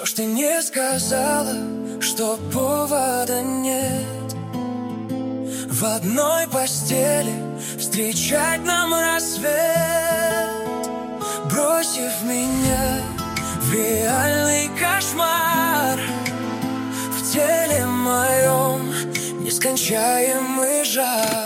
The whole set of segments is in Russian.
Что ж ты не сказала, что повода нет в одной постели встречать нам рассвет, бросив меня в реальный кошмар, в теле моем нескончаемый жар.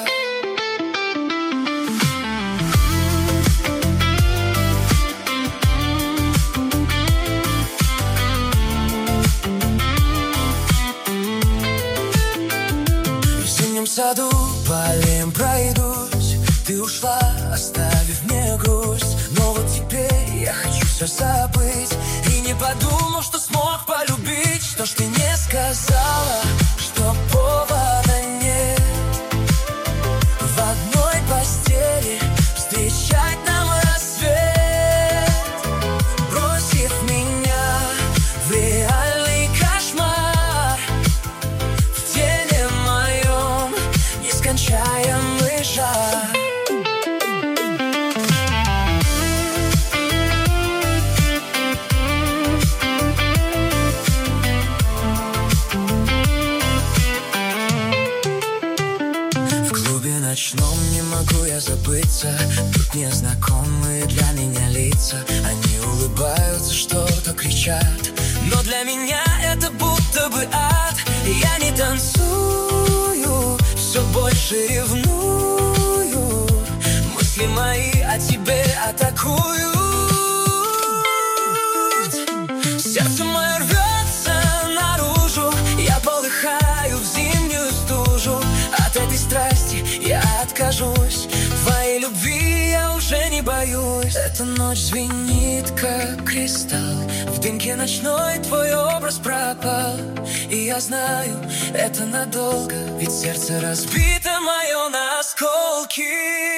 В саду по аллеям пройдусь, ты ушла, оставив мне грусть. Но вот теперь я хочу все забыть и не подумал, что смог полюбить. Что ж ты не сказала, что повода нет в одной постели встречать нам рассвет, бросив меня в реальный кошмар, в теле моем нескончаемый жар. В клубе ночном не могу я забыться, тут незнакомые для меня лица. Они улыбаются, что-то кричат, но для меня это будто бы ад. Я не танцую, все больше ревную, мысли мои о тебе атакуют. Сердце мое рвется наружу, я полыхаю в зимнюю стужу. От этой страсти я откажусь, твоей любви я уже не боюсь. Эта ночь звенит, как кристалл, в дымке ночной твой образ пропал. И я знаю, это надолго, ведь сердце разбито мое на осколки.